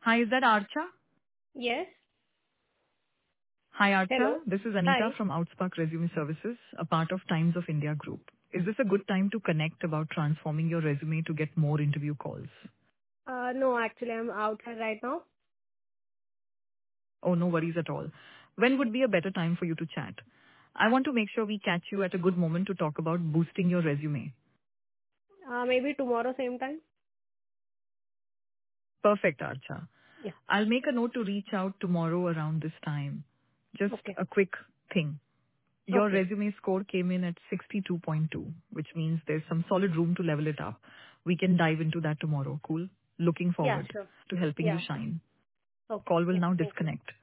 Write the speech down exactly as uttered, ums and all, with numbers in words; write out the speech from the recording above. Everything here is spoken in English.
Hi, is that Archa? Yes. Hi, Archa. Hello. This is Anita Hi. from Outspark Resume Services, a part of Times of India Group. Is this a good time to connect about transforming your resume to get more interview calls? Uh, no, actually, I'm outside right now. Oh, no worries at all. When would be a better time for you to chat? I want to make sure we catch you at a good moment to talk about boosting your resume. Uh, maybe tomorrow same time. Perfect, Archa. Yeah. I'll make a note to reach out tomorrow around this time. Just Okay. a quick thing. Your Okay. resume score came in at sixty-two point two, which means there's some solid room to level it up. We can dive into that tomorrow. Cool. Looking Yeah, forward sure. to helping you Yeah. shine. Okay. Call will Yeah. now Thank you. disconnect.